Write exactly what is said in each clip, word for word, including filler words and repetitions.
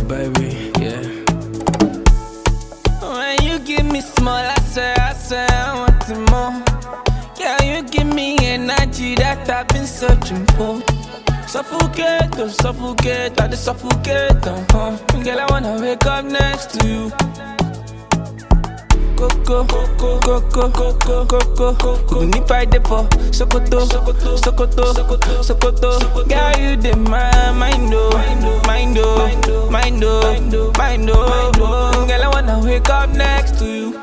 baby, yeah. When you give me small, I swear, I swear I want it more. Yeah, you give me energy that I've been searching for. Suffocate, oh, suffocate, I just suffocate, uh-huh. Girl, I wanna wake up next to you. Coco, coco, coco, coco, coco, coco. You need fight the for Sokoto, Sokoto, Sokoto, Sokoto. Girl, you the mind, mind, oh, mind, oh, mind, oh, mind, oh. Girl, I wanna wake up next to you.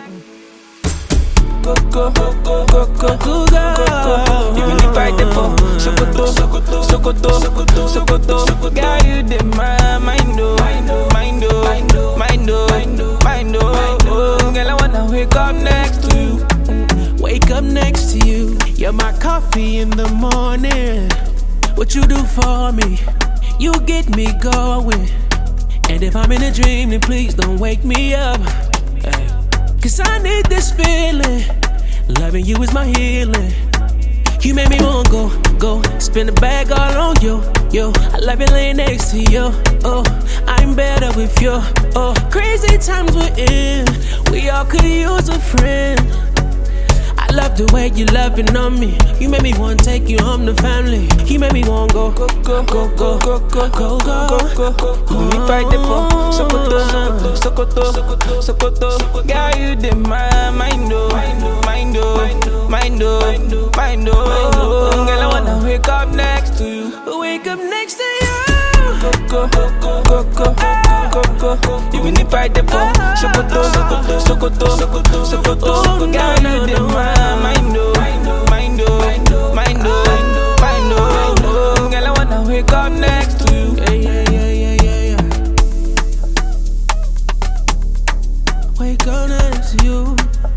Coco, coco, coco, coco. You need fight the for Sokoto, Sokoto, Sokoto, Sokoto. Girl, you the mind, mind, oh, mind, oh, mind, oh, mind, oh. Girl, I wanna wake up next to you. Wake up next to you. You're my coffee in the morning. What you do for me, you get me going. And if I'm in a dream, then please don't wake me up. Hey. Cause I need this feeling. Loving you is my healing. You made me wanna go, go, spin the bag all on you, yo. I love you laying next to you, oh. I'm better with you, oh. Crazy times we're in, we all could use a friend. I love the way you loving on me. You made me wanna take you home to family. You made me wanna go, go, go, go, go, go, go, go, go, go. You need fight the for Sokoto, Sokoto, Sokoto. Girl, you the mind, mind, oh, mind, oh, mind, oh, mind, oh. Girl, I wanna wake up next to you. Wake up next to you. Coco, coco, coco, coco. You need fight the for Sokoto, Sokoto, Sokoto, Sokoto. Girl, you the mind, mind, oh, mind, oh, mind, oh, mind, oh. Girl, I wanna wake up next to you. Yeah, yeah, yeah, yeah, yeah, yeah. Wake up next to you.